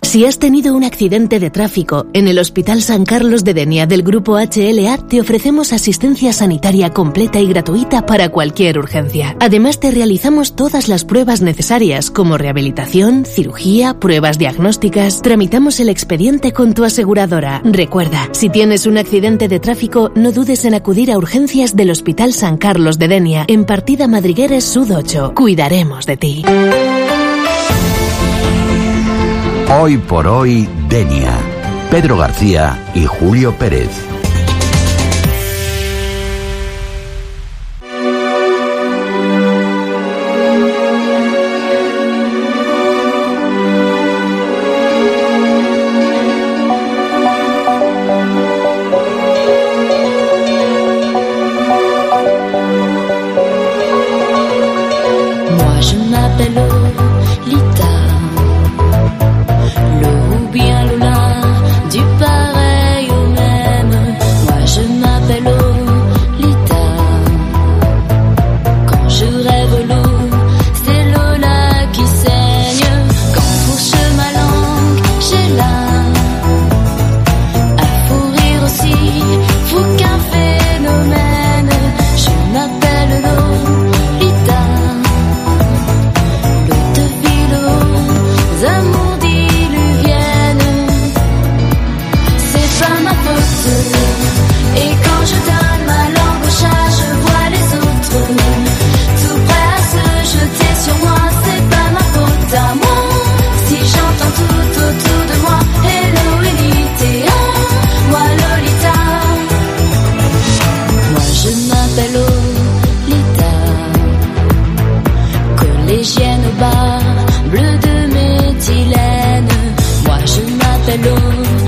Si has tenido un accidente de tráfico, en el Hospital San Carlos de Denia del Grupo HLA te ofrecemos asistencia sanitaria completa y gratuita para cualquier urgencia. Además te realizamos todas las pruebas necesarias como rehabilitación, cirugía, pruebas diagnósticas. Tramitamos el expediente con tu aseguradora. Recuerda, si tienes un accidente de tráfico, no dudes en acudir a urgencias del Hospital San Carlos de Denia en Partida Madrigueres Sud 8. Cuidaremos de ti. Hoy por hoy, Denia. Pedro García y Julio Pérez. Collégienne au bar, bleu de méthylène. Moi je m'appelle